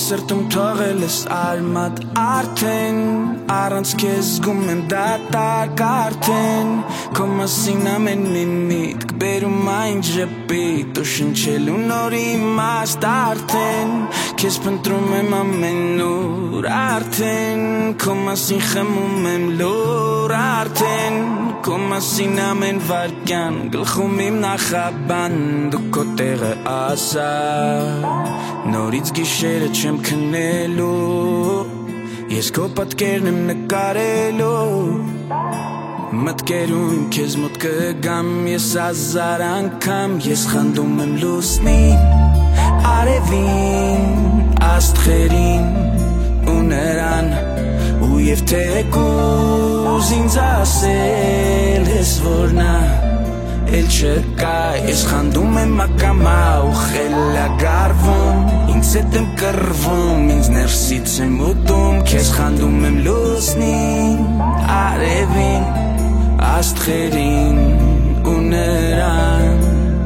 սրտում թողել ես արմատ արդեն Առանց քեզ զգում եմ դատարկ արդեն Քո մասին ամեն մի միտք բերում այն ժպիտ Ու շնչելու նորի իմաստ արդեն Քեզ փնտրում եմ ամեն օր արդեն Քո մասին խմում եմ լուր արդեն Քո մասին ամեն վարկյան գլխում իմ նախաբան Դու քո տեղը ասա Նորից գիշերը չեմ քնելու Ես քո պատկերն եմ նկարելու Մտքերում քեզ մոտ կգամ Ես հազար անգամ Ես խնդում եմ լուսնին Արևին Աստղերին ու նրան Ու և թեկուզ ինձ ասել ես որ նա Էլ չկա Ես խնդում եմ ակամա ու խելագարվում Ինձ հետ եմ կռվում Ինձ ներսից եմ ուտում Քեզ խնդում եմ լուսնին Արևին Աստղերին ու նրան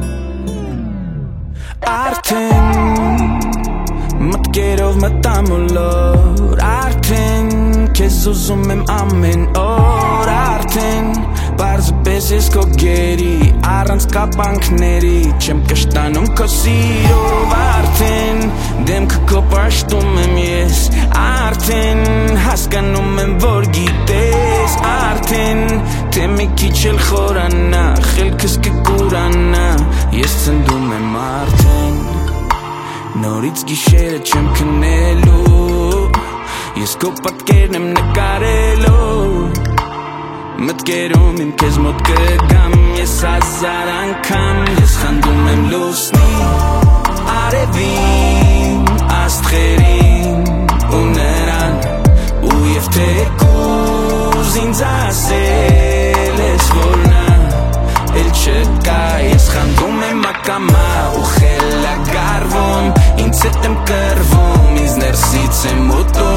Արդեն Մտքերով մտամ ու լոր Արդեն Քեզ ուզում եմ ամեն օր Արդեն Պարզապես ես քո գերի Առանց կապանքների Չեմ կշտանում քո սիրով Արդեն Դեմքը քո պաշտում եմ ես Արդեն Հասկանում եմ որ գիտես Արդեն Թե մի քիչ էլ խորանա Խելքս կկուրանա Ես ցնդում եմ արդեն Նորից գիշերը չեմ քնելու Ես քո պատկերն եմ նկարելու Մտքերում իմ քեզ մոտ կգամ Ես հազար անգամ Ես խնդում եմ լուսնին Արևին Աստղերին ու նրան Ու և թեկուզ ինձ ասել ես որ նա Էլ չկա Ես խնդում եմ ակամա ու խելագարվում Ինձ հետ եմ կռվում Ինձ ներսից եմ ուտում